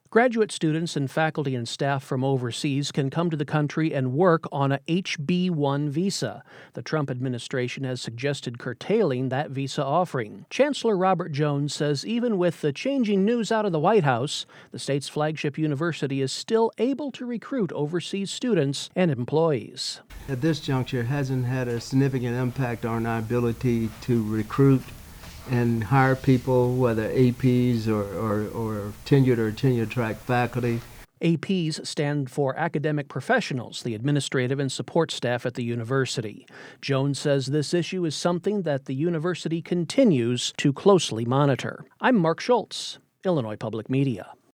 Graduate students and faculty and staff from overseas can come to the country and work on a HB-1 visa. The Trump administration has suggested curtailing that visa offering. Chancellor Robert Jones says even with the changing news out of the White House, the state's flagship university is still able to recruit overseas students and employees. At this juncture, it hasn't had a significant impact on our ability to recruit and hire people, whether APs or tenure track faculty. APs stand for academic professionals, the administrative and support staff at the university. Jones says this issue is something that the university continues to closely monitor. I'm Mark Schultz, Illinois Public Media.